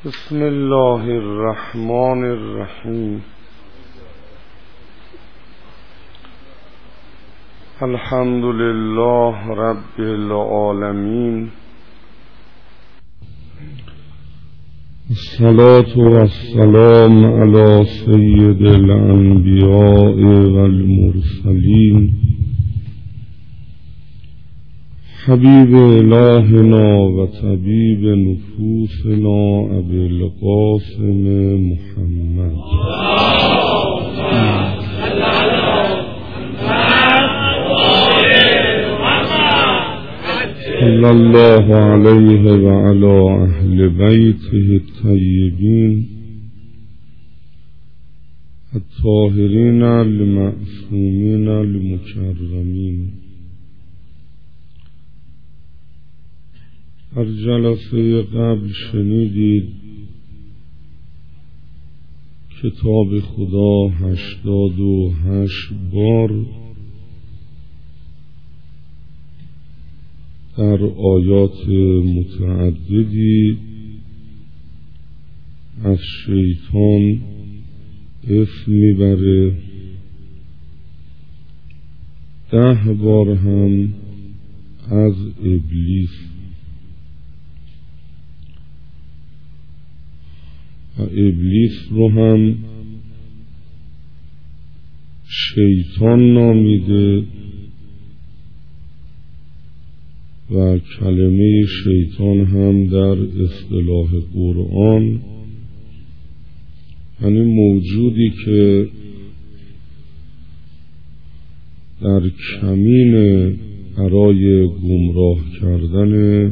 بسم الله الرحمن الرحیم. الحمد لله رب العالمین. الصلاة والسلام على سید الانبیاء والمرسلین حبیب الهنا و طبیب نفوسنا ابی القاسم محمد صلی الله علیه و علی اهل بیته الطیبین الطاهرین المعصومین المکرمین. در جلسه قبل شنیدید کتاب خدا 88 بار در آیات متعددی از شیطان اسم میبره، 10 بار هم از ابلیس. و ابلیس رو هم شیطان نامیده و کلمه شیطان هم در اصطلاح قرآن یعنی موجودی که در کمین برای گمراه کردن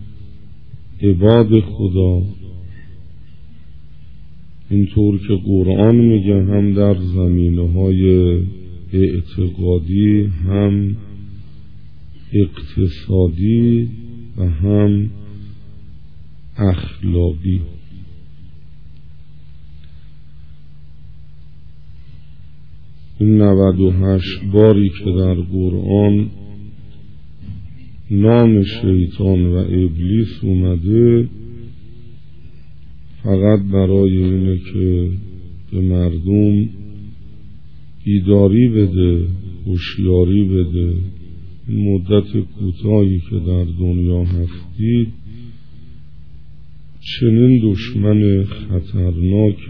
عباد خدا، اینطور که قرآن میگه هم در زمینه‌های اعتقادی، هم اقتصادی و هم اخلاقی. این 98 باری که در قرآن نام شیطان و ابلیس اومده فقط برای اینه که به مردم بیداری بده، هوشیاری بده. این مدت کوتاهی که در دنیا هستید چنین دشمن خطرناک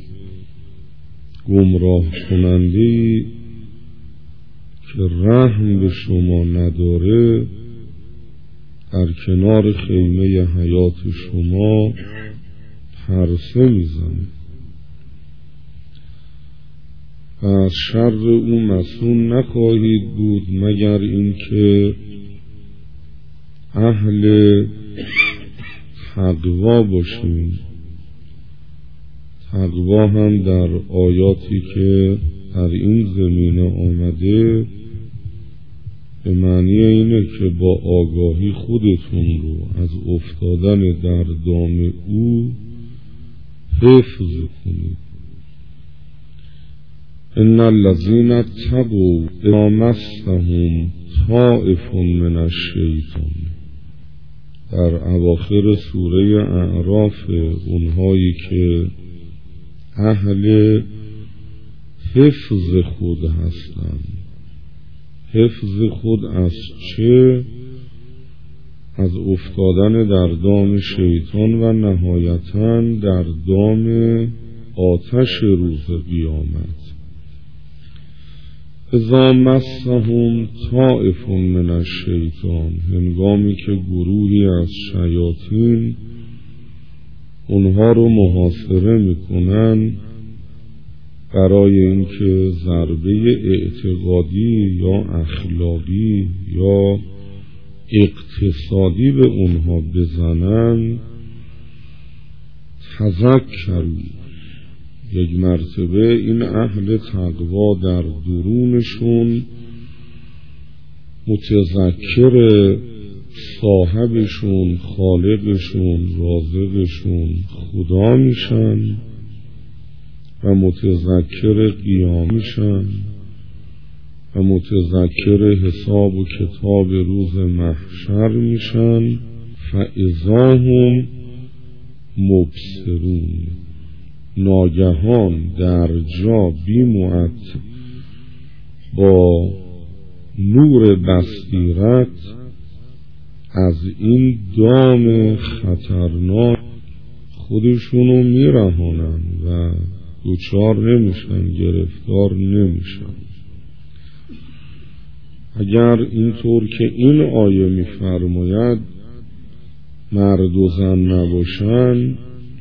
گمراه کننده‌ای که رحم به شما نداره در کنار خیمه حیات شما پرسه میزنه و از شر او مسئول نخواهید بود مگر اینکه اهل تقوا باشید. تقوا هم در آیاتی که در این زمینه آمده به معنی اینه که با آگاهی خودتون رو از افتادن در دام او حفظ کنید. ان الذین اتقوا اذا مسهم طائف من الشیطان. در اواخر سوره اعراف اونهایی که اهل حفظ خود هستند. حفظ خود از چه؟ از افتادن در دام شیطان و نهایتاً در دام آتش روز قیامت. اذا مسهم طائف من الشیطان، هنگامی که گروهی از شیاطین اونها رو محاصره میکنن برای اینکه ضربه اعتقادی یا اخلاقی یا اقتصادی به اونها بزنن، تذکروا، یک مرتبه این اهل تقوا در درونشون متذکر صاحبشون، خالقشون، رازقشون خدا میشن و متذکر قیام میشن و متذکر حساب و کتاب روز محشر میشن. فاذا هم مبصرون. ناگهان در جا بیموت با نور بصیرت از این دام خطرناک خودشونو میرهانن و دوچار نمیشن، گرفتار نمیشن. اگر اینطور که این آیه میفرماید مرد و زن نباشن،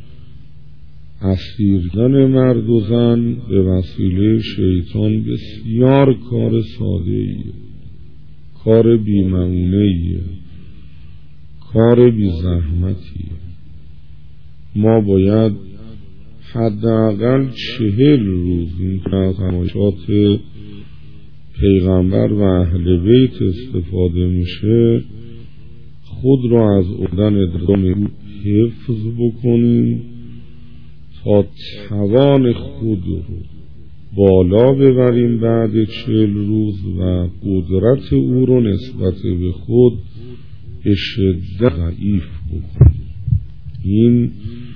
اسیردن مرد و زن به وسیله شیطان بسیار کار ساده ایه، کار بی‌معونه ایه، کار بی زحمتیه. ما باید حداقل 40 روز این فرمایشات پیغمبر و اهل بیت استفاده میشه خود را از افتادن درام حفظ بکنیم تا توان خود رو بالا ببریم بعد 40 روز و قدرت او رو نسبت به خود به شدت ضعیف بکنیم. این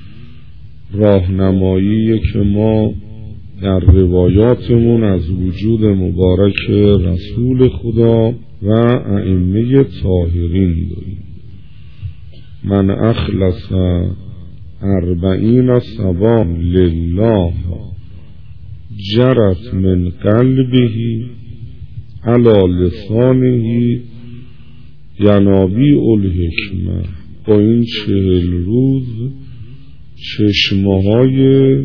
راهنماییه که ما در روایاتمون از وجود مبارک رسول خدا و ائمه طاهرین داریم. من اخلص 40 صباحا لله جرت من قلبه علی لسانه ینابیع الحکمه. با این 40 روز چشمه‌های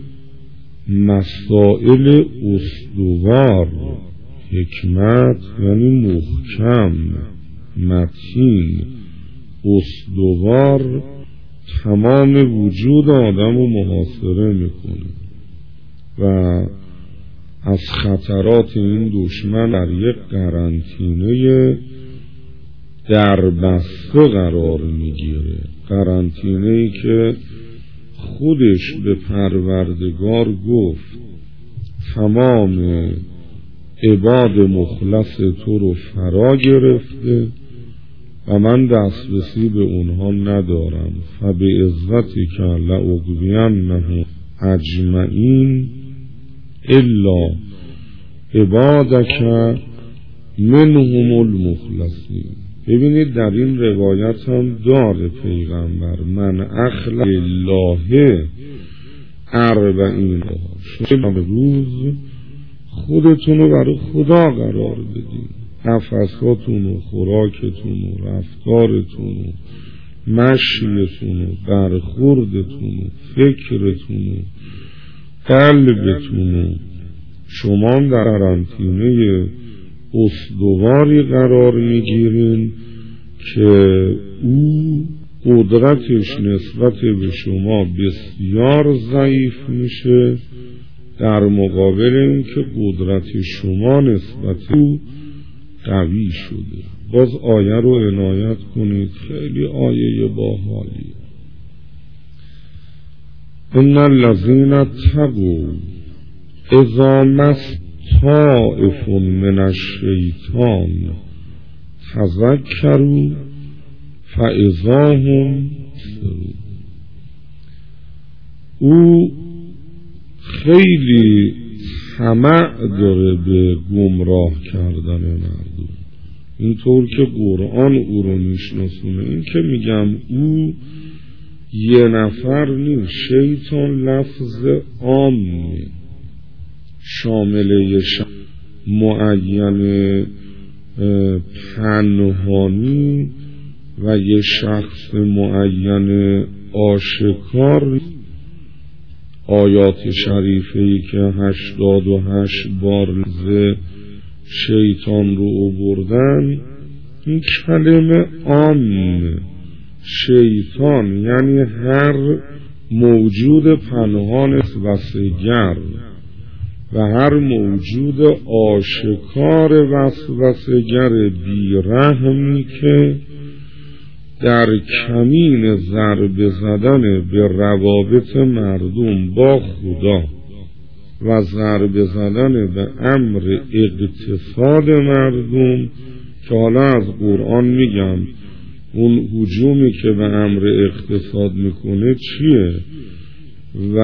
مسائل استوار، حکمت یعنی محکم، متین، استوار، تمام وجود آدم رو محاصره میکنه و از خطرات این دشمن در یک قرنطینه در بسته قرار میگیره. قرنطینه‌ای که خودش به پروردگار گفت تمام عباد مخلص تو رو فرا گرفته و من دسترسی به اونها ندارم. فبعزتی که لأغوینهم اجمعین الا عبادک منهم المخلصین. ببینید در این روایت هم داره پیغمبر من اخلص الله 40 شما روز خودتون رو برای خدا قرار بدید، نفساتون و خوراکتون و رفتارتون و مشیتون و برخوردتون و فکرتون و قلبتون. شما در قرنطینه استواری قرار میگیرین که او قدرتش نسبت به شما بسیار ضعیف میشه در مقابل این که قدرت شما نسبت او قوی شده. باز آیه رو عنایت کنید، خیلی آیه باحالیه. ان الذین اتقوا اذا مس طائف من الشیطان تذکروا فاذا هم مبصرون. او خیلی طمع داره به گمراه کردن مردم، اینطور که قرآن او رو میشناسونه. این که میگم او یه نفر نیست، شیطان لفظ عامه شامل معین پنهانی و یه شخص معین آشکار. آیات شریفه‌ای که 88 بار شیطان رو آوردن، این کلمه عام شیطان یعنی هر موجود پنهان وسوسه‌گر و هر موجود آشکار وسوسه‌گر بیرحمی که در کمین ضربه زدن به روابط مردم با خدا و ضربه زدن به امر اقتصاد مردم، که حالا از قرآن میگم اون هجومی که به امر اقتصاد میکنه چیه و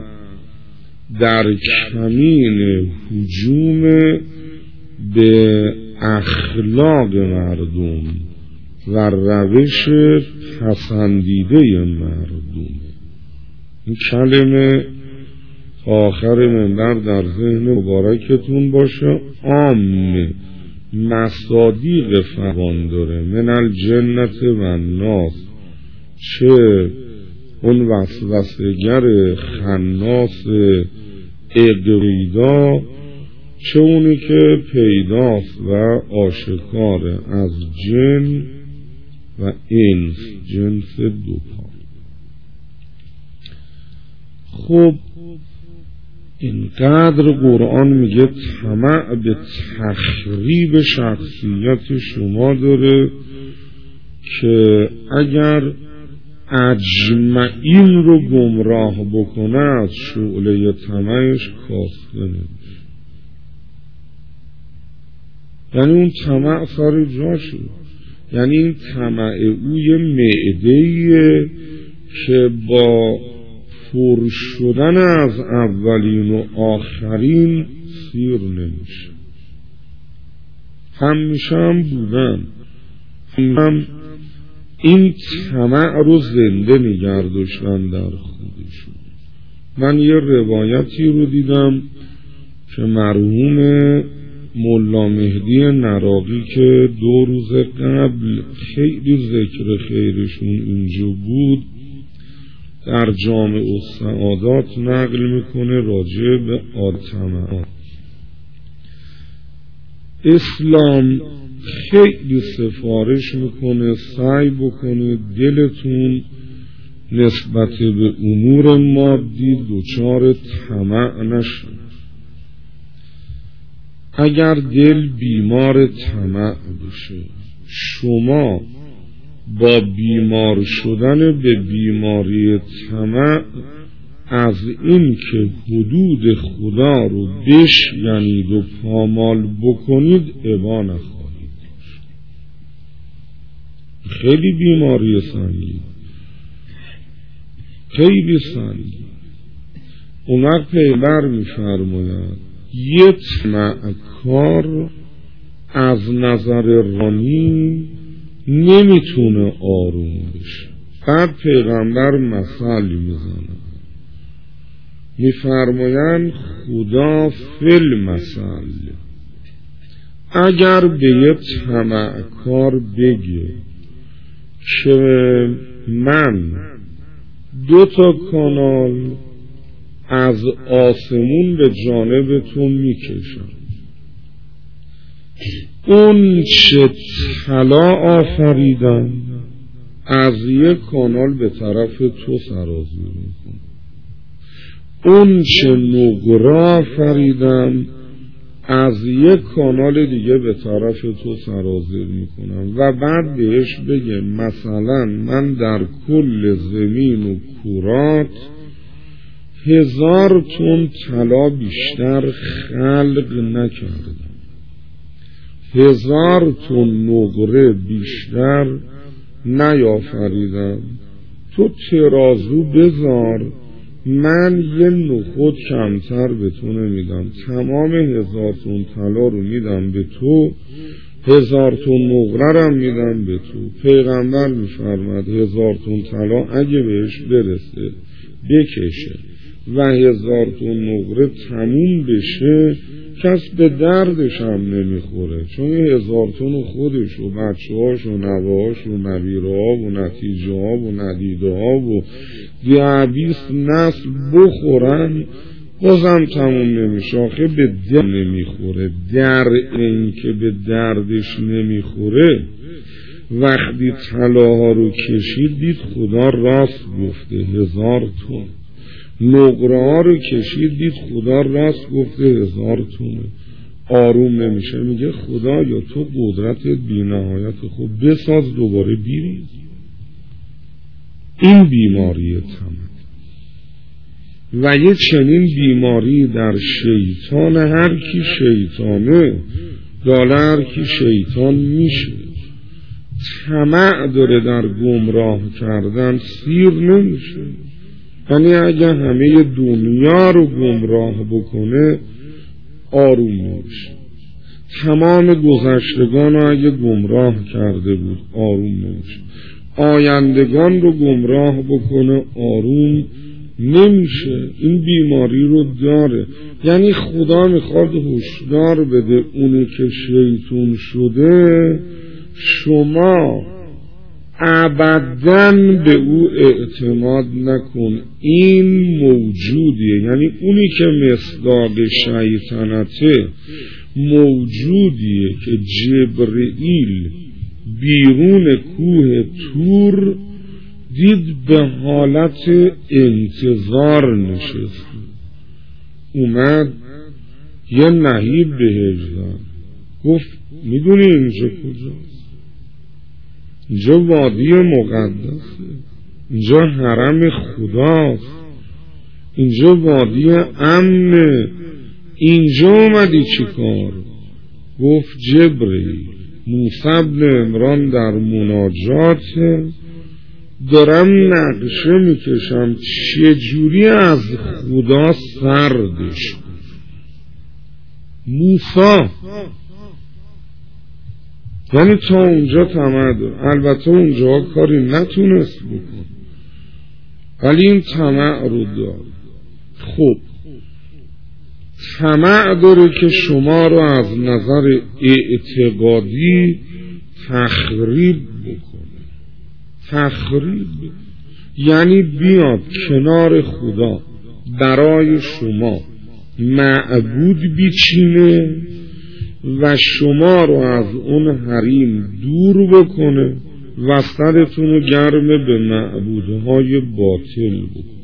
در کمین هجوم به اخلاق مردم و روش پسندیده مردم. این کلمه آخر منبر در ذهن مبارکتون باشه. عام مصادیق فراوان داره، من الجنت و الناس، چه اون وسوسه‌گر خناس اقریدا، چه اونی که پیداست و آشکاره از جن و انس، جنس دو پا. خب اینقدر قرآن میگه طمع به تخریب شخصیت شما داره که اگر اجمعین رو گمراه بکنه از شعله طمعش کاسته نمیشه. یعنی اون طمع سر جاشه، یعنی این طمع او یه معده‌ایه که با پر شدن از اولین و آخرین سیر نمیشه. همیشه هم بودن، هم این طمع رو زنده نگرداشتن در خودشون. من یه روایتی رو دیدم که مرحوم ملا مهدی نراقی که 2 روز قبل خیلی ذکر خیرشون اینجا بود، در جامع السعادات نقل میکنه راجع به طمع. اسلام خیلی سفارش میکنه سعی بکنید دلتون نسبت به امور مادی دچار طمع نشه. اگر دل بیمار طمع بشه، شما با بیمار شدن به بیماری طمع از این که حدود خدا رو بشکنید و پامال بکنید ابا نخواهید. خیلی بیماری سنگین، خیلی سنگین. عمر پیغمبر می‌فرماید یه طمعکار از نظر روانی نمیتونه آروم بشه. بعد پیغمبر مثال میزنه، میفرمایند خدا فل مثل، اگر به یه طمعکار بگه که من 2 کانال از آسمون به جانب تو میکشم، اون چه طلا آفریدم از 1 کانال به طرف تو سرازیر میکنم، اون چه نقره آفریدم از 1 کانال دیگه به طرف تو سرازیر میکنم. و بعد بهش بگه مثلا من در کل زمین و کرات 1000 تن طلا بیشتر خلق نکردم، 1000 تن نقره بیشتر نیافریدم، تو ترازو بذار، من 1 نخود کمتر به تو نمیدم، تمام 1000 تن طلا رو میدم به تو، 1000 تن نقره رو میدم به تو. پیغمبر میفرماد 1000 تن طلا اگه بهش برسه بکشه و 1000 تن نقره تموم بشه، کس به دردش هم نمیخوره، چون 1000 تن خودش و بچه هاش و نوهاش و نویره ها و نتیجه ها و ندیده ها و 200 نسل بخورن بازم تموم نمیشه. آخه به درد نمیخوره. در این که به دردش نمیخوره، وقتی طلاها رو کشید دید خدا راست گفته 1000 تن، نقره ها رو کشید دید خدا راست گفته 1000 تن، آروم نمیشه. میگه خدا یا تو قدرت بی نهایت، خب بساز دوباره بیریز. این بیماری طمع و یه چنین بیماری در شیطان، هر کی شیطانه داله هر کی شیطان میشه. طمع داره در گمراه کردن سیر نمیشه. یعنی اگه همه دنیا رو گمراه بکنه آروم نمیشه. تمام گذشتگان رو اگه گمراه کرده بود آروم نمیشه. آیندگان رو گمراه بکنه آروم نمیشه. این بیماری رو داره. یعنی خدا میخواد هشدار بده اونی که شیطون شده شما ابداً به او اعتماد نکن. این موجودیه، یعنی اونی که مصداق شیطنته موجودیه که جبرئیل بیرون کوه طور دید به حالت انتظار نشست، اومد یه نهیب بهش داد، گفت میدونی اینجا کجاست؟ اینجا وادی مقدسه، اینجا حرم خداست، اینجا وادی امنه، اینجا اومدی چی کار؟ گفت جبرئیل موسی بن عمران در مناجات دارم نقشه میکشم چجوری از خدا سردش. موسی یعنی تا اونجا طمع داره، البته اونجا کاری نتونست بکن ولی این طمع رو داره. خب طمع داره که شما رو از نظر اعتقادی تخریب بکنه. تخریب یعنی بیاد کنار خدا برای شما معبود بیچینه و شما رو از اون حریم دور بکنه و سرتون رو گرم به معبودهای باطل بکنه.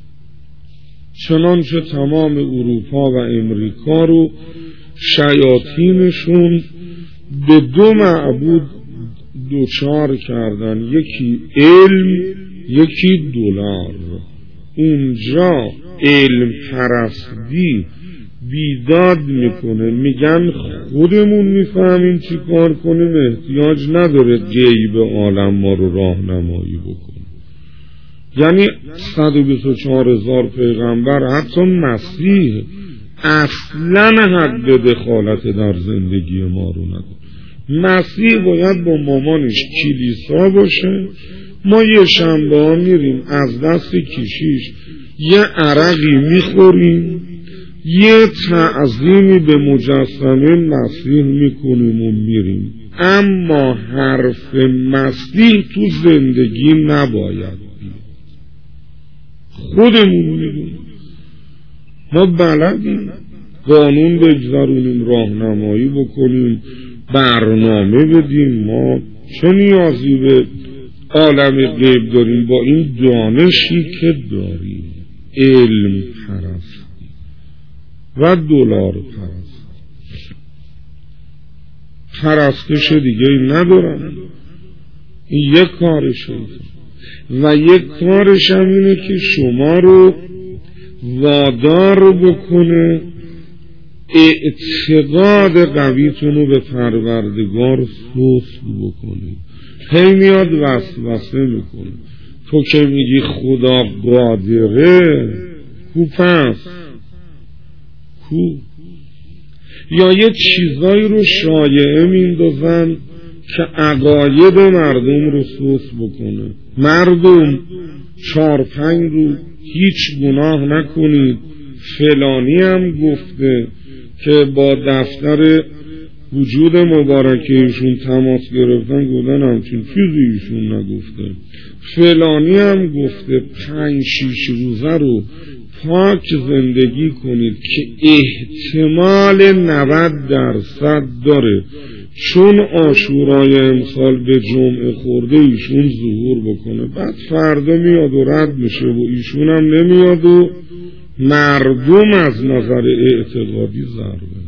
چنانچه تمام اروپا و امریکا رو شیاطینشون به دو معبود دوچار کردن، یکی علم یکی دلار. اونجا علم پرستی بیداد میکنه، میگن خودمون میفهمیم چی کار کنیم، احتیاج نداره غیب عالم ما رو راهنمایی بکنه. یعنی 124,000 پیغمبر، حتی مسیح اصلا حق به دخالت در زندگی ما رو نداره. مسیح باید با مامانش کلیسا باشه، ما یه شنبه ها میریم از دست کشیش یه عرقی میخوریم، یه تعظیمی به مجسمه مسیح میکنیم و میریم، اما حرف مسیح تو زندگی نباید بید. خودمون میدونیم، ما بلدیم قانون بگذارونیم، راهنمایی بکنیم، برنامه بدیم. ما چه نیازی به عالم غیب داریم با این دانشی که داریم؟ علم پرستی و دلار پرستی، پرستش دیگه ندارم. این یک کارشه و یک کارش هم اینه که شما رو وادار بکنه اعتقاد قویتون رو به پروردگار سست بکنید. هی میاد وسوسه میکنه، تو که میگی خدا قادره، کو پس کو؟ یا یه چیزایی رو شایعه میندازن که عقاید مردم رو سست بکنه. مردم 4-5 روز هیچ گناه نکنید، فلانی هم گفته که با دفتر وجود مبارکه ایشون تماس گرفتن، گفتن همچین چیزی ایشون نگفته. فلانی هم گفته 5-6 روزه رو پاک زندگی کنید که احتمال 90% داره چون عاشورای امسال به جمعه خورده ایشون ظهور بکنه. بعد فردا میاد و رد میشه و ایشون هم نمیاد و مردم از نظر اعتقادی ضربه.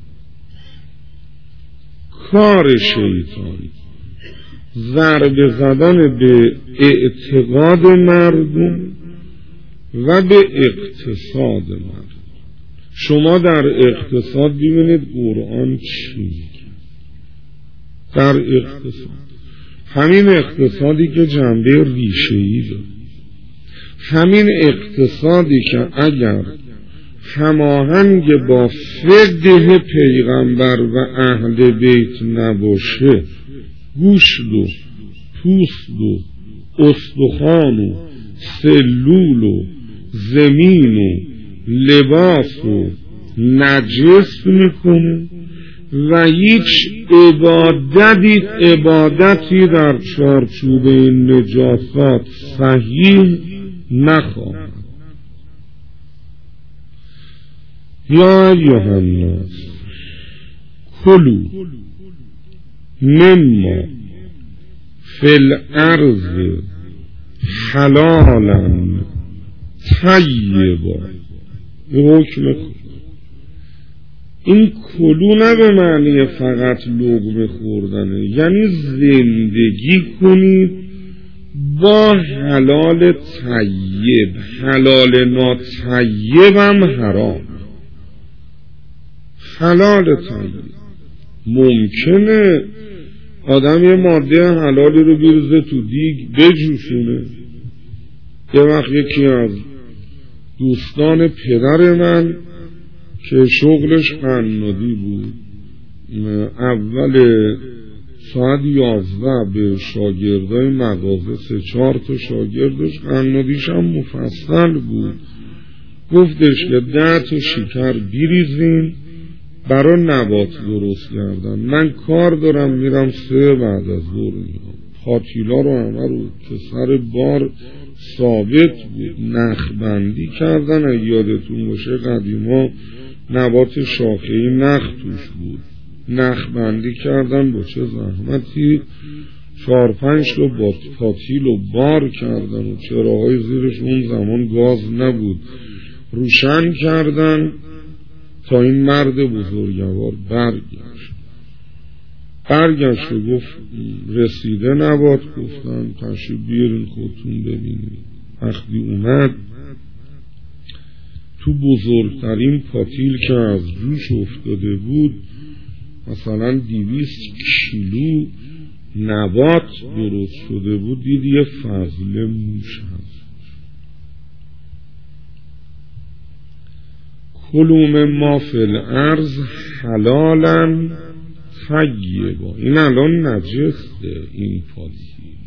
کار شیطانی ضربه زدن به اعتقاد مردم و به اقتصاد مردم. شما در اقتصاد ببینید قرآن چی میگه. در اقتصاد همین اقتصادی که جنبه ریشه‌ای داره، همین اقتصادی که اگر هماهنگ با فقه پیغمبر و اهل بیت نباشه، گوشت و پوست و استخوان و سلول و زمین و لباس و نجس میکنه و هیچ عبادتی در چارچوب این نجاسات صحیح نخواهد. یا ایها الناس کلوا مما فی الارض حلالا طیبا. این حکم این کلو نه به معنی فقط لقمه خوردنه، یعنی زندگی کنید با حلال طیب. حلال ناطیب هم حرام. حلال طیب ممکنه آدم یه ماده حلالی رو بیرزه تو دیگ بجوشونه. یه وقت یکی از دوستان پدر من که شغلش قنادی بود، اول ساعت 11 به شاگردای مغازه 3-4 تا شاگردش، قنادیش هم مفصل بود، گفتش که 10 تا شکر بیریزین برای نبات درست کردن. من کار دارم میرم 3 بعد از ظهر میام. پاتیلا رو همه رو که سر بار ثابت بود نخبندی کردن. اگه یادتون باشه قدیما نبات شاخه‌ای نخ توش بود، نخبندی کردن با چه زحمتی، 4-5 تا پاتیل و بار کردن و چراهای زیرش اون زمان گاز نبود روشن کردن تا این مرد بزرگوار برگشت و گفت رسیده نبات. گفتن تشریف بیارین خودتون ببینید. وقتی اومد تو بزرگترین پاتیل که از جوش افتاده بود مثلا 200 کیلو نبات درست شده بود، دید یه فضل موش هست. کلوا مما فی الارض حلالا طیبا. این الان نجسه این پاتیل،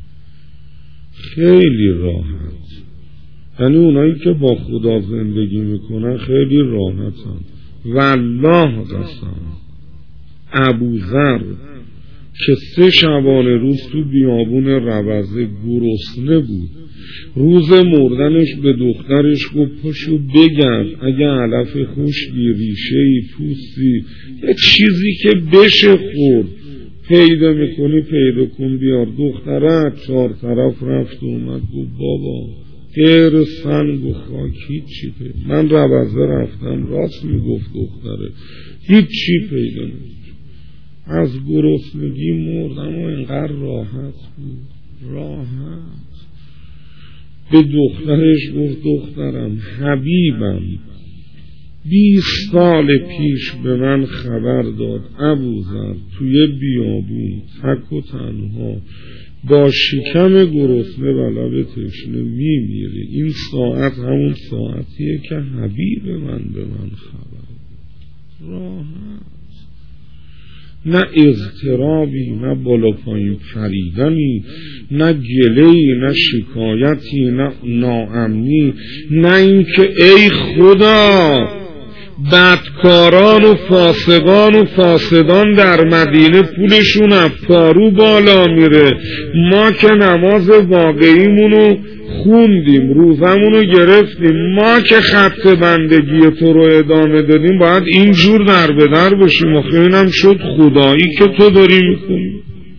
خیلی راحت. یعنی اونایی که با خدا زندگی میکنن خیلی راحتن. والله قسم ابوذر که 3 شبانه روز تو بیابون ربزه گرسنه بود، روز مردنش به دخترش گفت پاشو بگرد اگه علف خشکی، ریشه‌ای، پوستی، یه چیزی که بشه خورد پیدا میکنی پیدا کن بیار. دختره 4 طرف رفت و اومد گفت بابا غیر سنگ و خاک هیچی پیدا. من ربزه رفتم، راست میگفت دختره، هیچی پیدا نمیشه. از گرسنگی مردم و اینقدر راحت بود، راحت. به دخترش گفت دخترم حبیبم 20 سال پیش به من خبر داد ابوذر توی بیابون تک و تنها با شکم گرسنه و لب تشنه میمیره. این ساعت همون ساعتیه که حبیب من به من خبر. راحت، نه اضطرابی، نه بالا پایین پریدنی، نه گله‌ای، نه شکایتی، نه ناامنی، نه اینکه ای خدا بدکاران و فاسقان و فاسدان در مدینه پولشون از پارو بالا میره، ما که نماز واقعیمونو خوندیم، روزمونو گرفتیم، ما که خط بندگی تو رو ادامه دادیم، باید اینجور در به در باشیم. آخه اینم شد خدایی که تو داری میکنی.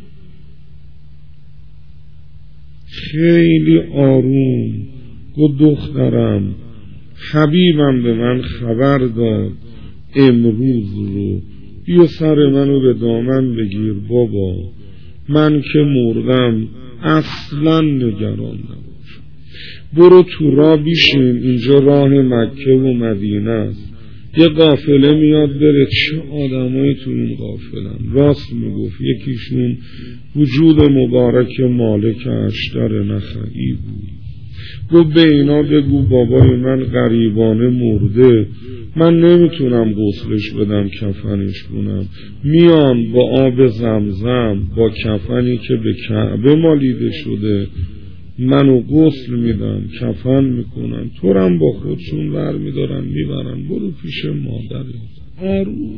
خیلی آروم گفت دخترم حبیبم به من خبر داد امروز رو بیا سر منو به دامن بگیر بابا، من که مردم اصلا نگران نباش، برو تو راه بیشین، اینجا راه مکه و مدینه است، یه قافله میاد بره، چه آدمایی تو اون قافلن. راست میگفت، یکیشون وجود مبارک مالک اشتر نخعی بود. گفت به اینا بگو بابای من غریبانه مرده، من نمیتونم غسلش بدم کفنش کنم. میان با آب زمزم با کفنی که به کعبه مالیده شده منو غسل میدن، کفن میکنن، تورم با خودشون ور میدارن میبرن برو پیش مادرت آروم.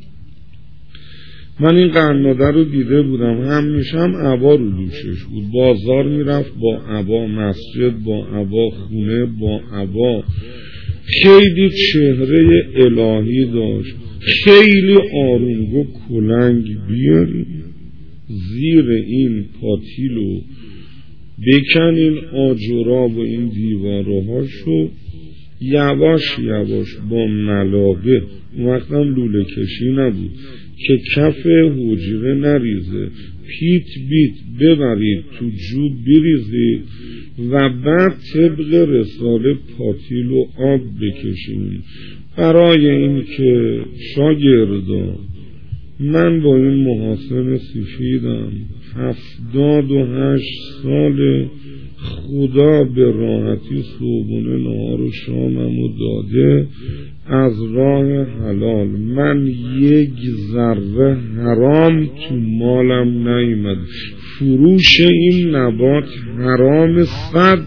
من این قناده رو دیده بودم، همیشه هم عبا رو دوشش بود، بازار میرفت با عبا، مسجد با عبا، خونه با عبا. خیلی چهره الهی داشت، خیلی آروم. گفت کلنگ بیاریم زیر این پاتیلو بکن این آجرا و این دیوارهاشو یواش یواش با ملاقه، وقتم لوله کشی نبود که کف حجره نریزه، پیت بیت ببرید تو جوب بریزید و بعد طبق رساله پاتیل و آب بکشید. برای این که شاگردا من با این محاسن سفیدم 78 سال، خدا به راحتی صبحونه نهار و شاممو داده از راه حلال، من یک ذره حرام تو مالم نیامد. فروش این نبات حرام 100%،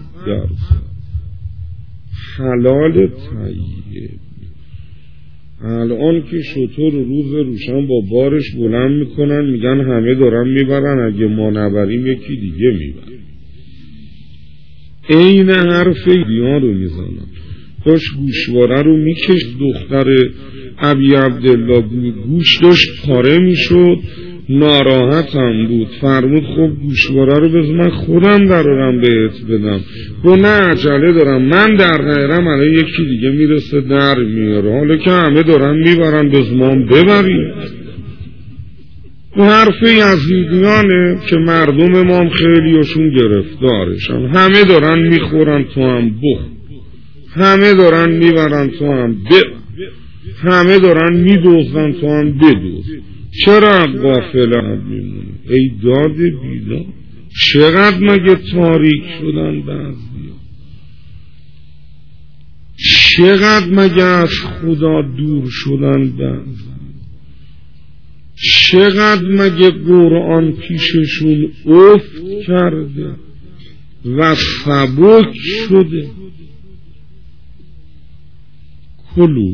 حلال طیب. الان که شطور روز روشن با بارش بلند میکنن میگن همه دارن میبرن، اگه ما نبریم یکی دیگه میبرن. این حرف دیار رو میزنن. داشت گوشواره رو میکش، دختر ابی عبدالله گوش داشت پاره میشد، ناراحتم بود. فرمود خب گوشواره رو بذار من خودم درارم بهت بدم. گفت نه عجله دارم، من در نیارم الان یکی دیگه میرسه در میاره، حالا که همه دارن میبرن بذار ما ببریم. و حرف یزیدیانه که مردم ما هم خیلیشون گرفتارشن، همه دارن میخورن تو هم بخور، همه دارن میبرن تو هم ببر، همه دارن میدوزن تو هم بدوز. چرا غافل میمونی؟ ای داد بیدار، چقدر مگه تاریک شدن بعضیا، چقدر مگه از خدا دور شدن بعضیا، چقدر مگه قرآن پیششون افت کرده و سبک شده. کلو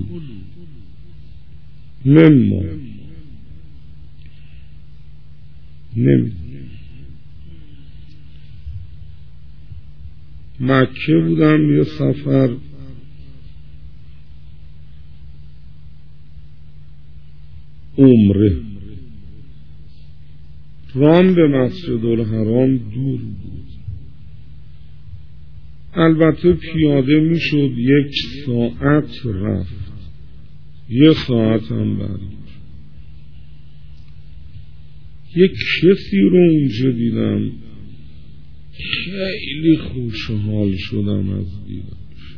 مما نمی مکه بودم یه سفر، عمره، رام به مسجد الحرام دور بود، البته پیاده میشد 1 ساعت رفت، 1 ساعت هم برید. یک کسی رو اونجا دیدم خیلی خوشحال شدم از دیدنش،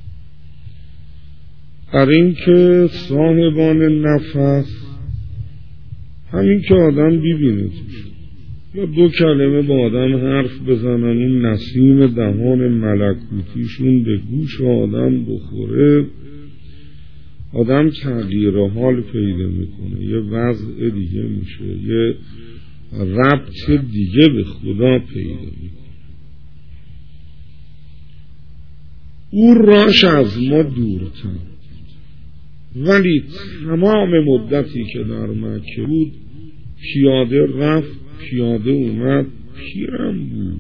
برای اینکه صاحبان نفس همین که آدم ببینه توش یا 2 کلمه با آدم حرف بزنن، اون نسیم دهان ملکوتیشون به گوش آدم بخوره، آدم تغییر حال پیدا میکنه، یه وضع دیگه میشه، یه ربط دیگه به خدا پیدا میکنه. او راش از ما دورتر، ولی تمام مدتی که در مکه بود پیاده رفت پیاده اومد، پیرم بود.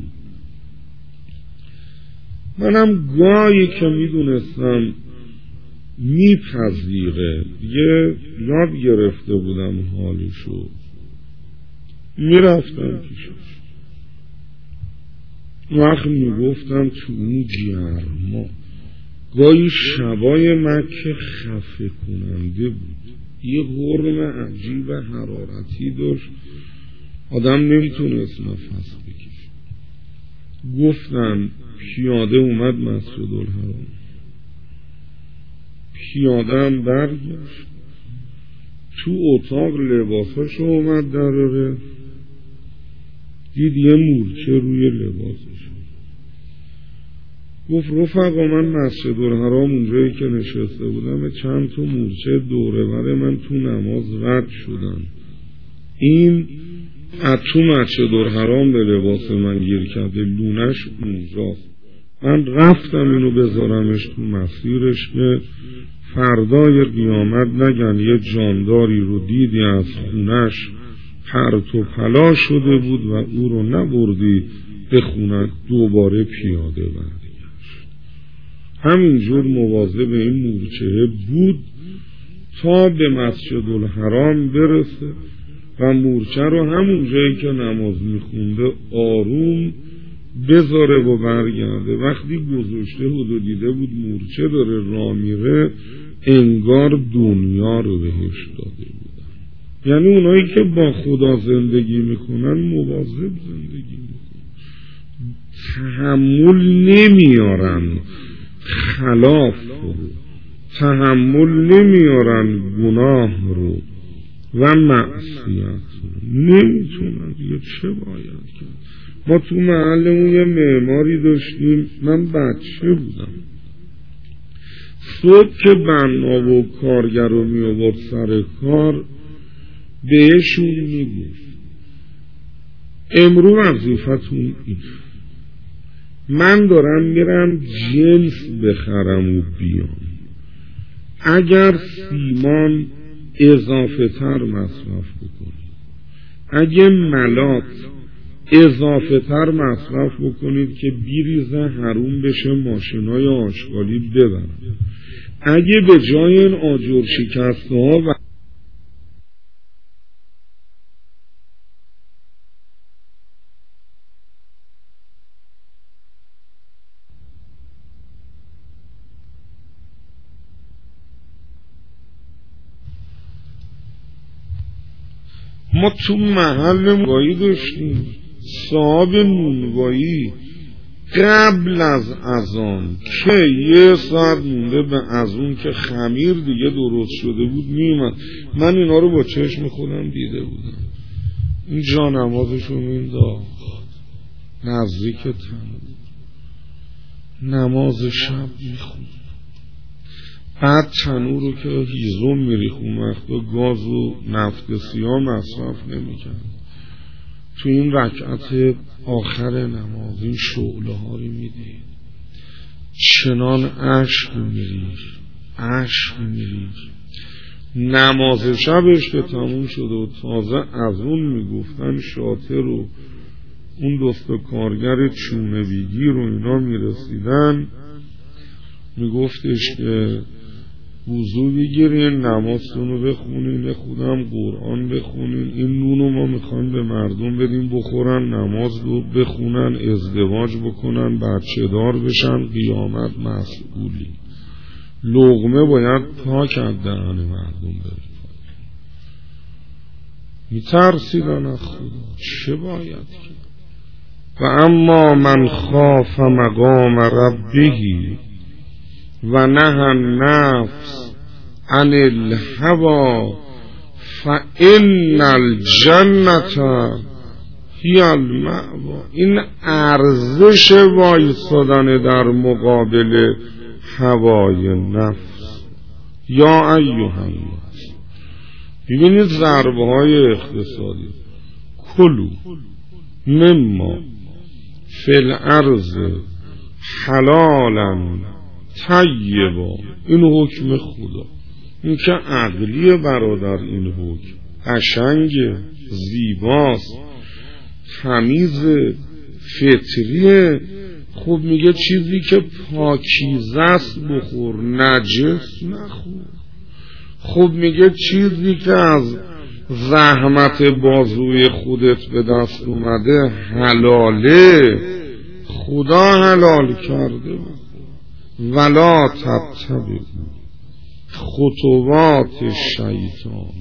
منم گاهی که میدونستم میپذیره دیگه یاد گرفته بودم حالشو، میرفتم پیشش، وقت میگفتم تو اون گرما، گاهی شبای مکه خفه کننده بود، یه غرم عجیب حرارتی داشت، آدم نمیتونست نفس بکشه. گفتن پیاده اومد مسجد الحرام، پیاده هم برگشت، تو اتاق لباساشو اومد دراره، دید یه مورچه روی لباسش. گفت رفقا من مسجدالحرام اونجایی که نشسته بودم چند تا مورچه دوره بر من تو نماز رد شدن، این از تو مسجدالحرام به لباس من گیر کرده، لونش اونجاست، من رفتم اینو بذارمش تو مسیرش که فردای قیامت نگن یه جانداری رو دیدی از خونش پرت و پلا شده بود و او رو نبردی به خونت دوباره پیاده برگشت. همینجور مواظب این مورچه بود تا به مسجدالحرام برسه و مورچه رو همون جایی که نماز میخونده آروم بذاره و برگرده. وقتی گذاشته بود و دیده بود مورچه داره راه میره، انگار دنیا رو بهش داده بودن. یعنی اونایی که با خدا زندگی میکنن مواظب زندگی میکنن، تحمل نمیارن خلاف رو، تحمل نمیارن گناه رو و معصیت رو، نمیتونن دیگه. چه باید کرد؟ ما تو محلمون یه معماری داشتیم، من بچه بودم، صبح که بنا و کارگر رو می آورد سر کار بهشون میگفت امروز وظیفتون این، من دارم میرم جنس بخرم و بیام، اگر سیمان اضافه تر مصرف بکنید، اگه ملات اضافه تر مصرف بکنید که بیریزه حروم بشه ماشینای آشغالی ببرن، اگه به جای این آجر شکسته ها و ما تو محل نونوایی داشتیم، صاحب نونوایی قبل از اذان که یه ساعت مونده به اذان که خمیر دیگه درست شده بود میومد. من اینا رو با چشم خودم دیده بودم. این جانمازشو مینداخت نزدیک تنور، نماز شب میخوند، بعد تنور رو که هیزم میریخون وقتا گاز و نفت سیاه مصرف نمیکرد، تو این رکعت آخر نماز این شعله ها رو میدید، چنان عشق میریخت. نماز شبش که تموم شده و تازه از اون میگفتن شاطر و اون دوست کارگر چونه بیگی رو اینا میرسیدن، میگفتش که وضو بگیرین، نمازتون رو بخونین، خودم قرآن بخونین، این نونو ما میخوایم به مردم بدیم بخورن، نماز رو بخونن، ازدواج بکنن، بچه دار بشن، قیامت مسئولی، لقمه باید پاک از دهن مردم بره. میترسیدن از خدا، چه باید کرد؟ و اما من خاف مقام ربه و نهى النفس عن الهوى فإن الجنة هی المأوى. این ارزش وایسادن در مقابل هوای نفس. یا ایها الناس، ببینید ضربه های اقتصادی، کلو مما فی الارض حلالا طیبا، این حکم خدا، این که عقلیه برادر، این حکم قشنگه، زیباست، تمیز، فطریه. خب میگه چیزی که پاکیزه است بخور، نجس نخور. خب میگه چیزی که از زحمت بازوی خودت به دست اومده حلاله، خدا حلال کرده. ولا تتبعوا خطوات شیطان،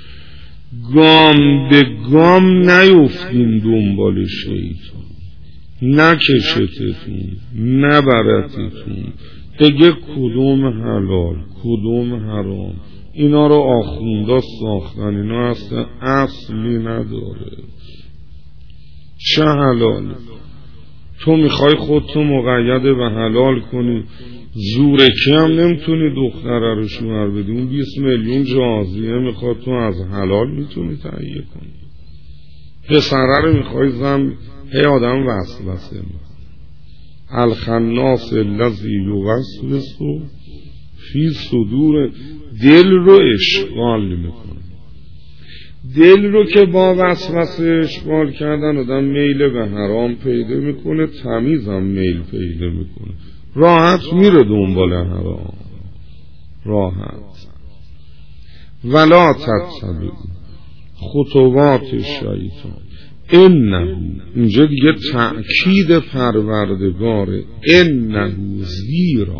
گام به گام نیفتین دنبال شیطان، نکشتتون، نبرتتون، بگه کدوم حلال کدوم حرام. اینا رو آخوندا ساختن، اینا اصلی نداره. چه حلاله؟ تو میخوای خودتو مقید به حلال کنی، زورکی هم نمیتونی دختره رو شوهر بدی. اون 20 میلیون جازیه میخواد، تو از حلال میتونی تهیه کنی. پسره رو میخوای زن، هی آدم وسوسه میکنه. الخناس الذی یوسوس فی صدور، دل رو اشغال میکنه. دل رو که با وسوسه اشغال کردن آدم میل به حرام پیدا میکنه، تمیز هم میل پیدا میکنه، راحت میره دنبال حرام، راحت. ولا تتبعوا خطوات شیطان انه، اینجا دیگه تأکید پروردگاره، انه زیرا،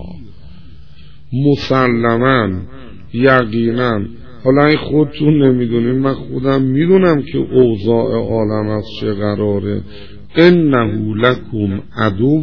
مسلماً، یقیناً. حالا این خودتون نمیدونید، من خودم میدونم که اوضاع عالم از چه قراره. انه لکم عدو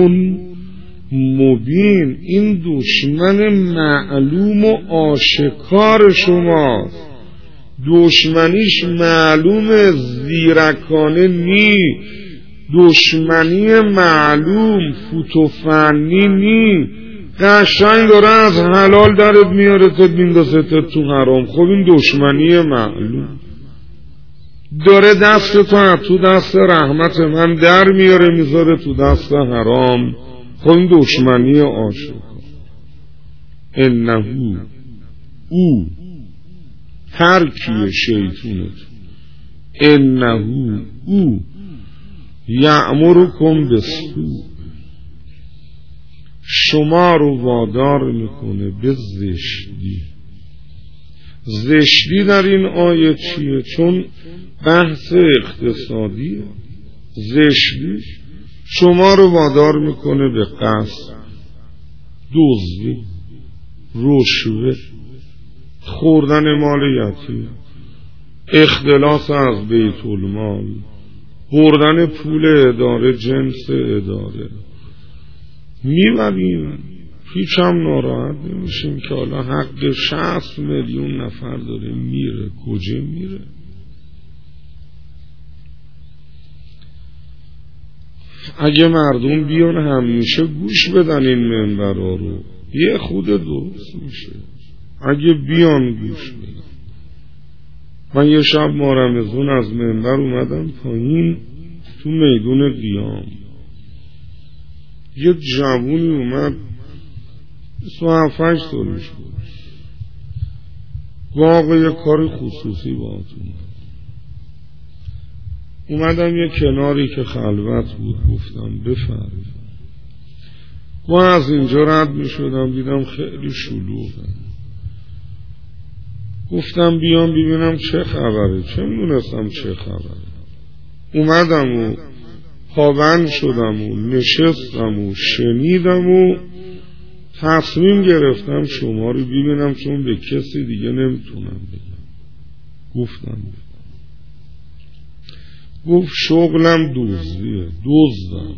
مبین، این دشمن معلوم و آشکار شماست. دشمنیش معلوم، زیرکانه نی، دشمنی معلوم، فوتوفنی نی. قشنگ داره از حلال درت میاره تا میندازه تو حرام. خب این دشمنی معلوم. داره دست تو دست رحمت من در میاره میذاره تو دست حرام. خب این دشمنی آشکار. انه او ترکیه شیطونت، انه او یأمرکم بالسوء، شما رو وادار میکنه به زشتی. زشتی در این آیه چیه؟ چون بحث اقتصادیه. زشتی شما رو وادار میکنه به قصد، دزدی، رشوه، خوردن مال یتیم، اختلاس از بیت المال، بردن پول اداره، جنس اداره. میبریم، هیچ هم ناراحت نمیشیم که حالا حق 60 میلیون نفر داره میره. کجا میره؟ اگه مردم بیان همیشه گوش بدن این منبرها رو، یه خود درست میشه. اگه بیان گوش بدن. من یه شب مارمزون از منبر اومدم پایین تو میدون قیام، یه جوونی اومد 27 سالش بود، واقعا یه کار خصوصی باهاتون اومدم یه کناری که خلوت بود، گفتم بفرمایید. ما از اینجا رد می شدم دیدم خیلی شلوغه، گفتم بیام ببینم چه خبره. چه میدونستم چه خبره. اومدم و پابند شدم و نشستم و شنیدم و تصمیم گرفتم شما رو ببینم، چون به کسی دیگه نمیتونم بگم. گفتم گفت شغلم دزدیه، دزدم.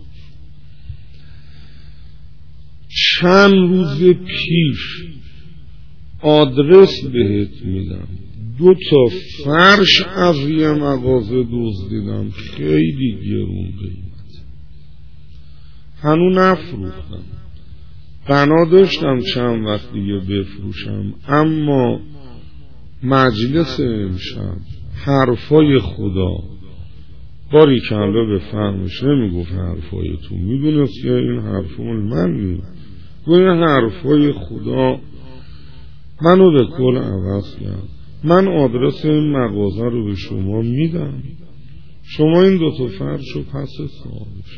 چند روز پیش آدرس بهت میدم، 2 فرش از یه مغازه دزدیدم، خیلی گرون قیمت، هنوز نفروختم. بنا داشتم چند وقت دیگه بفروشم، اما مجلس امشب حرفای خدا باری کلا به فهمش نمیگفت حرفای تو، میدونست که این حرفای من نیست، این حرفای خدا منو به کل عوض کرد. من آدرس این مغازه رو به شما میدم، شما این 2 فرش رو پس صاحبش.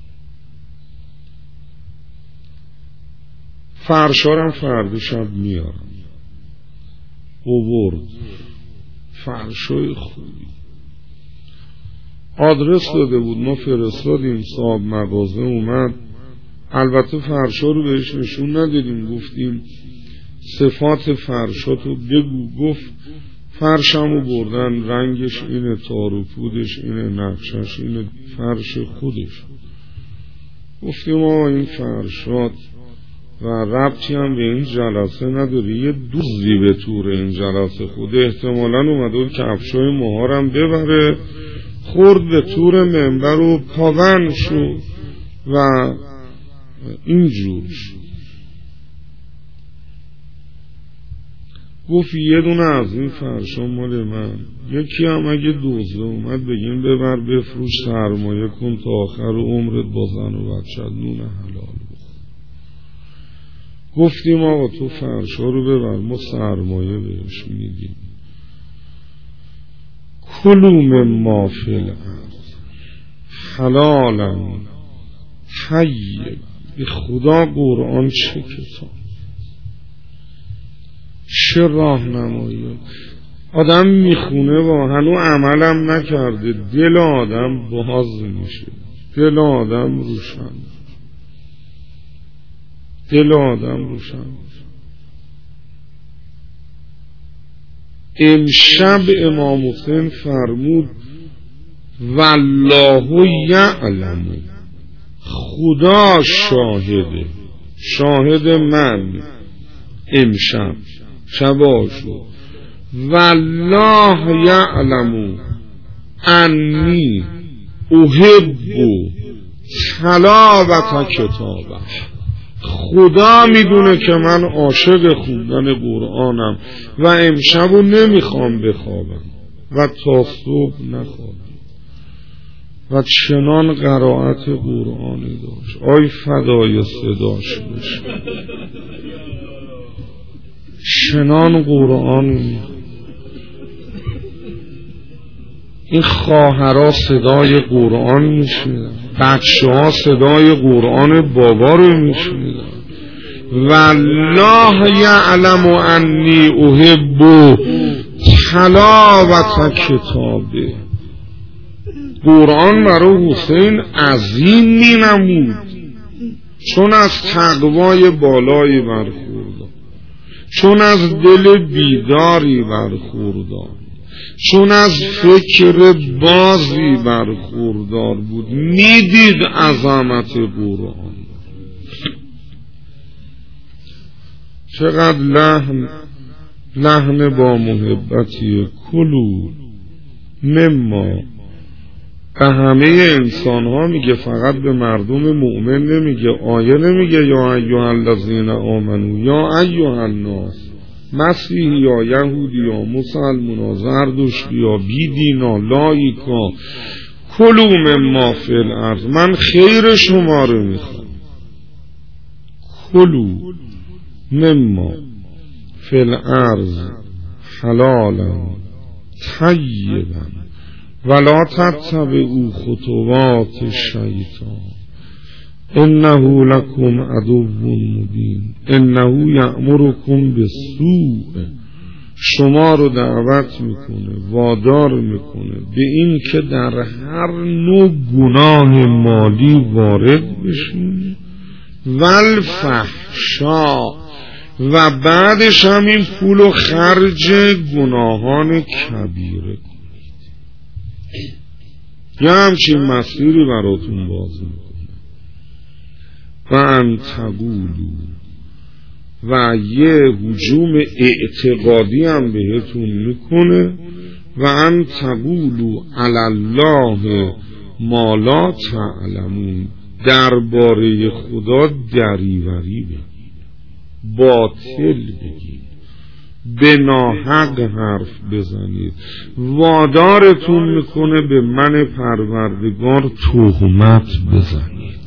فرشارم فردا شب میارم. اوورد فرشای خوبی، آدرس داده بود، ما فرستادیم، صاحب مغازه اومد. البته فرشا رو بهش نشون ندادیم، گفتیم صفات فرشاتو بگو. گفت فرشمو بردن، رنگش اینه، تار و پودش اینه، نقشش اینه، فرش خودش. گفتیم این فرشات و ربطی هم به این جلسه نداره. یه دوزی به طور این جلسه خود احتمالاً اومده که کفشای ماهارم ببره، خورد به طور منبر و پابند شد و اینجور شد. گفت یه دونه از این فرشا مال من، یکی هم اگه دوزه اومد بگیم ببر بفروش سرمایه کن تا آخر عمرت با زن و بچه نون حلال بخور. گفتیم آقا تو فرشا رو ببر، ما سرمایه بهش میدیم. کلوا مما فی الارض حلالا طیبا. به خدا قرآن چه کتاب، چه راهنمایی. آدم میخونه و هنو عملم نکرده، دل آدم باز میشه، دل آدم روشن، دل آدم روشن. امشب امام حسین فرمود والله یعلم، خدا شاهده، شاهد من امشب شباشو، والله یعلم انی احب تلاوت کتابه. خدا میدونه که من عاشق خوندن قرآنم و امشبو نمیخوام بخوابم و تا صبح نخوابم. و چنان قرائت قرآنی داشت، آی فدای صداش بشه، چنان قرآن. این خواهرها صدای قرآن میشنیدن، بچه ها صدای قرآن بابا رو میشنیدن. والله یعلم انی احب تلاوت کتابه. قرآن برای حسین عظیم می نمود، چون از تقوای بالایی برخوردار، چون از دل بیداری برخوردار، چون از فکر بازی برخوردار بود، میدید عظمت قرآن. چقدر لحن با محبتی. کلوا مما، به همه انسان ها میگه، فقط به مردم مؤمن نمیگه. آیه نمیگه یا ایها الذین آمنو، یا ایها الناس، مسیحی یا یهودی یا مسلمان یا زردشتی یا بیدینا لایکا، کلوا مما فی الارض. من خیر شما رو میخوام. کلوا مما فی الارض حلالا طیبا ولا تتبعوا خطوات الشیطان انه لکم عدو مبین انه یأمرکم بالسوء. شما رو دعوت میکنه، وادار میکنه به این که در هر نوع گناه مالی وارد بشین، والفحشا، و بعدش هم این پول و خرج گناهان کبیره کنید. یه همچین مسیری براتون باز میکنه. و ان تقولو، و یه هجوم اعتقادی هم بهتون میکنه. و ان تقولو علی الله ما لا تعلمون، درباره خدا دریوری بگید، باطل بگید، به ناحق حرف بزنید. وادارتون میکنه به من پروردگار تهمت بزنید.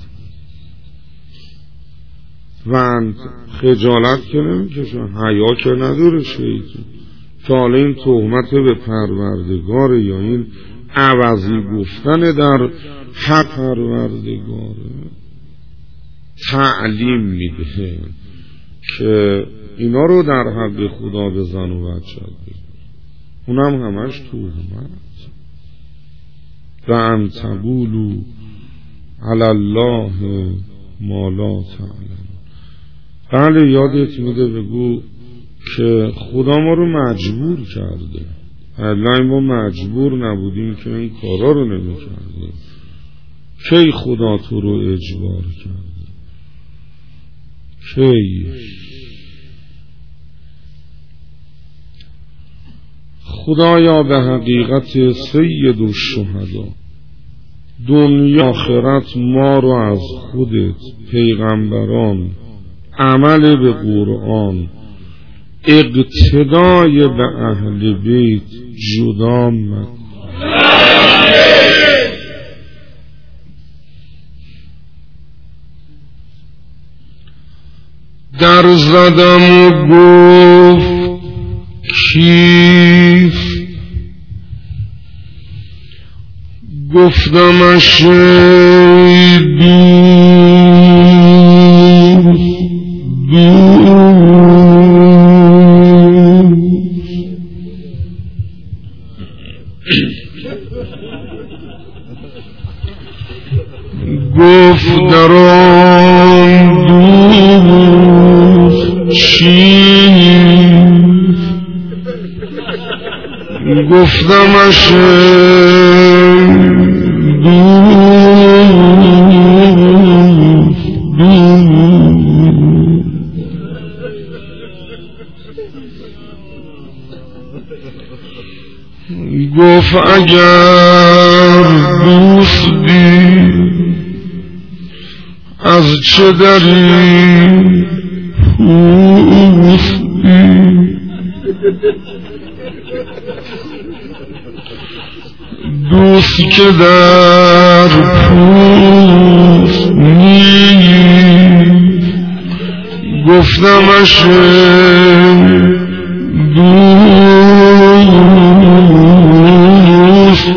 و خجالت که نمیکشه، حیا که نداره شیطان که حالا این تهمت به پروردگار یا این عوضی گفتن در حق پروردگاره. تعلیم میده که اینا رو در حق خدا بزن و بچه بگیر، اونم همش تهمت. و ان تقولوا علی الله ما لا تعلمون. بله یادت میده بگو که خدا ما رو مجبور کرده، الا ما مجبور نبودیم که این کارا رو نمی‌کردیم. کی خدا تو رو اجبار کرده؟ کی؟ خدایا به حقیقت سید الشهدا دنیا آخرت ما رو از خودت، پیغمبران، عمل به قرآن، اقتدای به اهل بیت جدا مکن. در زدم و گفت کیف، گفتمش دور گفت در آن دور چیست؟ گفتمش گفت اگر دوستی از چه دری پوستی؟ دوست که در پوست نیست، گفتمش دوست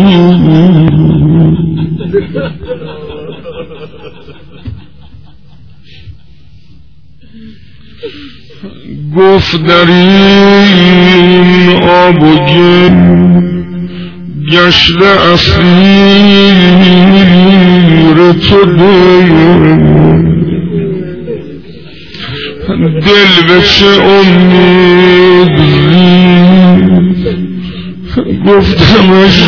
گفت در این آب و گل گشته اسیر تو دل به چه امید زید؟ گفتمش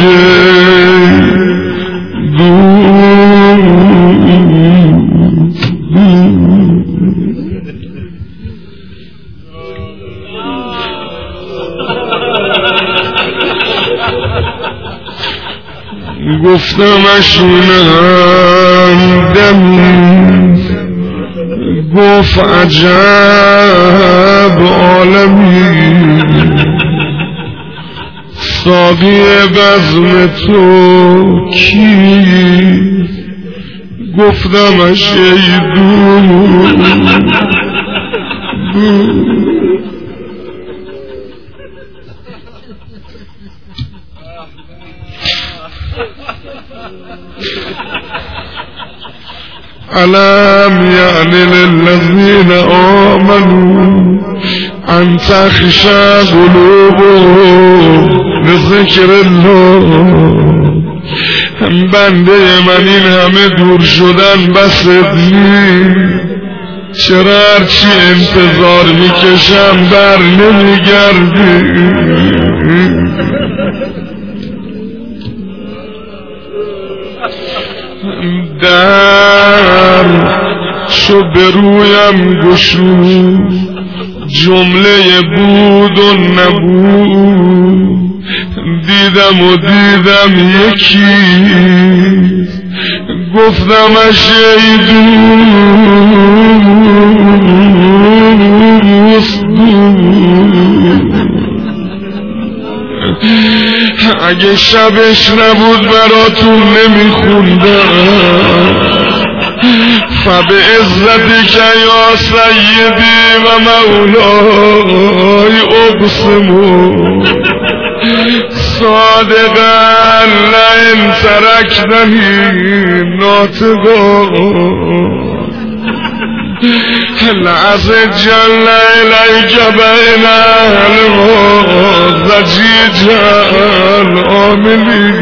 گفتمش دمی، گفت عجب عالمی، ساقی بزم تو کی؟ گفتمش ای ألم يأن للذين آمنوا أن تخشع قلوبهم لذکر الله. بنده من این همه دور شدن بس نیست، چرا هرچی انتظار میکشم بر نمیگردی؟ در شو برویم گشود، جمله بود و نبود، دیدم و دیدم یکی، گفتمش ای دوست اگه شبش نبود براتون نمیخوندم. فبعزتک یا سیدی و مولای اقسمو صادقا لئن ترکتنی ناطقا لأزجن إلیک بین اهلها ضجیجا آملی.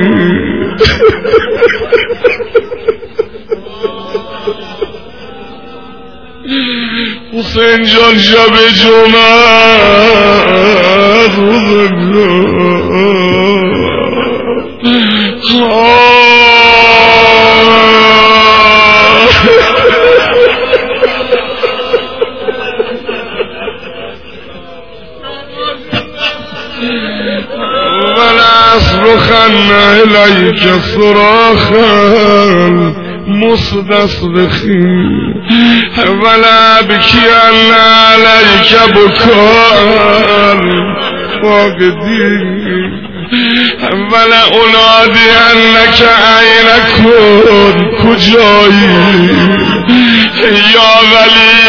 حسین جان شب جمعه روز أن إليك صراخا مستصرخي ولا أبكي أن عليك بكاء فاقدي ولا أنادي أنك أين كن کجایی یا ولی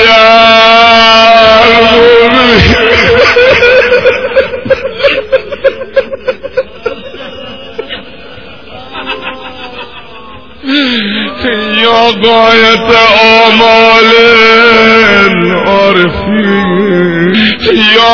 یا غایت آمال عارفین یا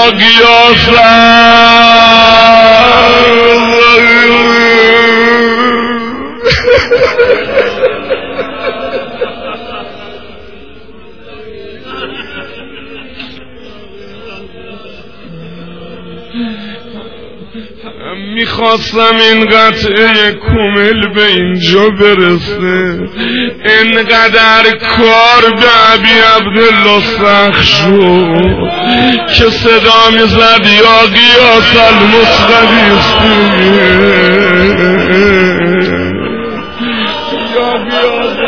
میخواستم این قطعه کامل به اینجا برسه، اینقدر کار به ابی عبدالله سخت شد که صدا میزد یا قیاس المستقیسی یا قیاس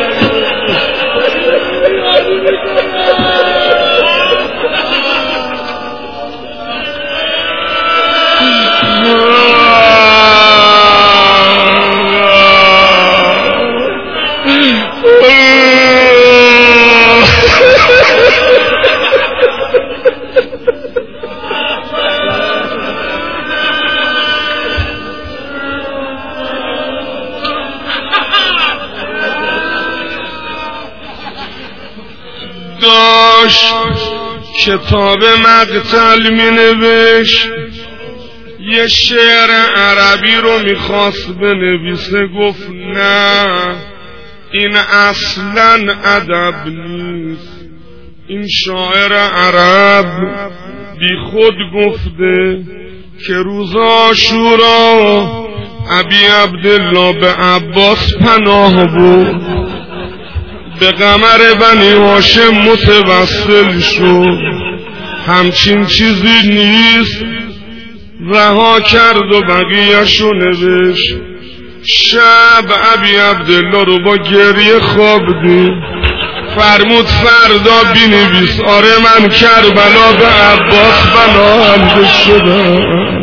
کتاب مقتل می نوشت، یه شعر عربی رو میخواست بنویسه، گفت نه این اصلا ادب نیست، این شاعر عرب بی خود گفته که روز عاشورا ابی عبدالله به عباس پناه بود، به قمر بنی هاشم متوسل شد، همچین چیزی نیست، رها کرد و بقیه‌شو نوشت. شب ابی عبدالله رو با گریه خواب دید، فرمود فردا بنویس آره من کربلا به عباس پناهنده شدم،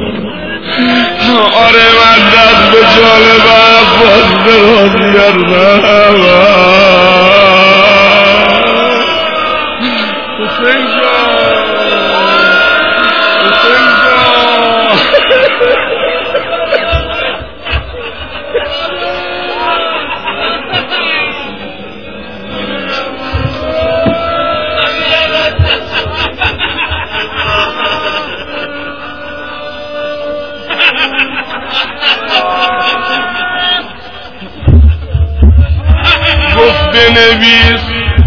آره من دست به جانب عباس دراز کردم. حسین جان حسین جان گفت بنویس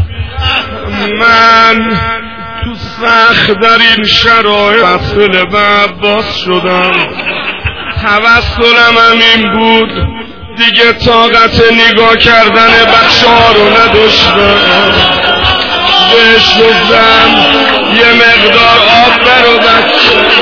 من تو سخت در این شرایط وصل به عباس شدم، توسلم همین بود دیگه طاقت نگاه کردن بچه ها رو نداشتم، بهش گفتم یه مقدار آب برو بچه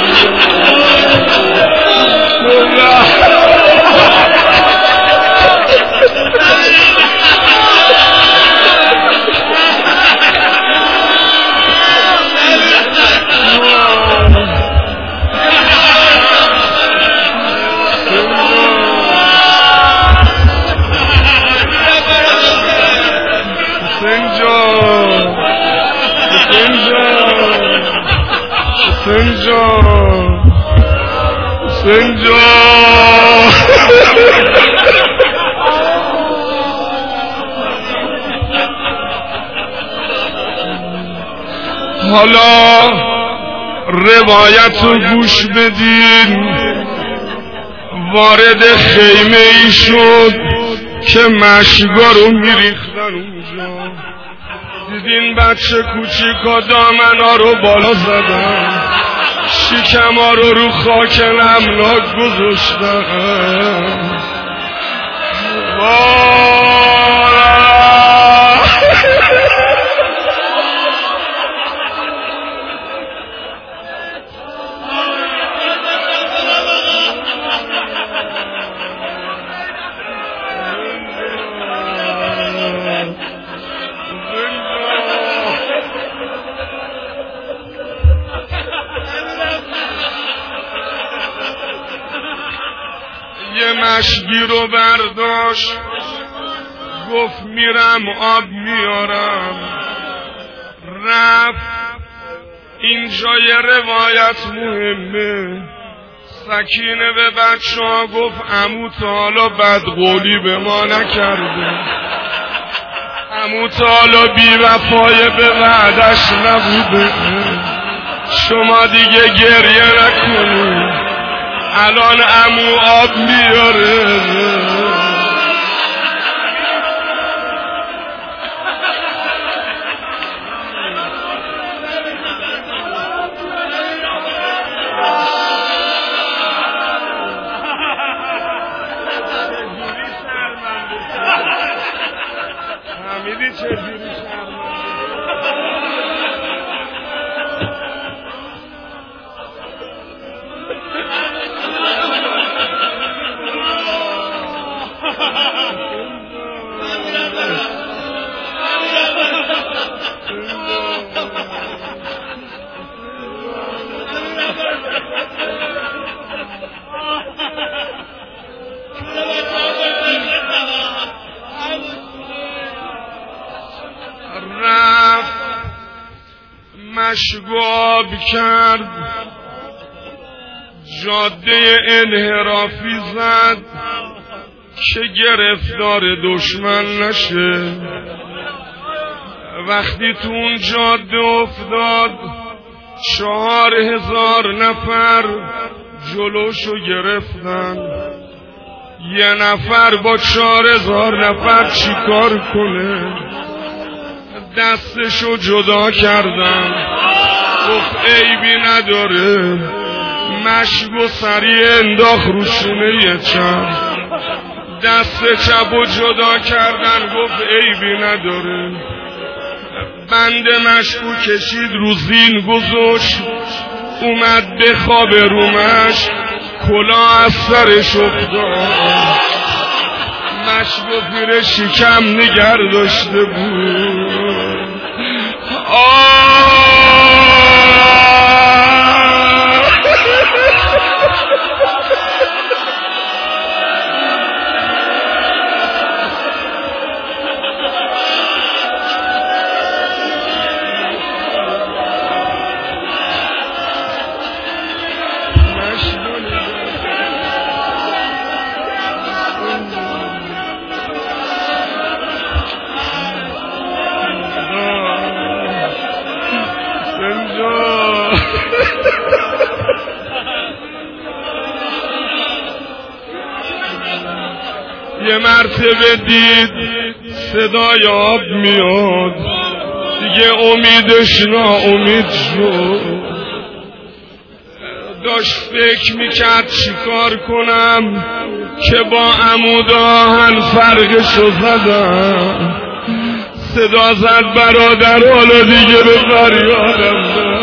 حالا روایت رو گوش بدین. وارد خیمه ای شد که مشگا رو میریختن اونجا، دیدین بچه کوچیکا دامنا رو بالا زدن، شکما رو خاک نمناک گذاشتن. مشکی رو برداشت گفت میرم آب میارم. رفت. اینجا یه روایت مهمه. سکینه به بچه ها گفت عمو تا حالا بدقولی به ما نکرده، عمو تا حالا بی وفای به وعدش نبوده، شما دیگه گریه نکنید، الان عمو آب میاره. فهمیدی چجوری مشگاب کرد، جاده انحرافی زد که گرفتار دشمن نشه. وقتی تو اون جاده افتاد 4000 نفر جلوشو گرفتن. یه نفر با 4000 نفر چیکار کنه؟ دستشو جدا کردن. گفت عیبی نداره، مشگو سریع انداخت رو شونه چپ. دست چپو جدا کردن. گفت عیبی نداره، بند مشگو کشید رو زین گذاشت، اومد بخوابه رو مشک، کلاه از سرش افتاد. مشگو پیر شکم نگر داشته بود. یه مرتبه دید صدای آب میاد، دیگه امیدش ناامید شد. داشت فکر میکرد چیکار کنم که با عمود آهن فرقشو زدم. صدا زد برادر، حالا دیگه به فریادم زد.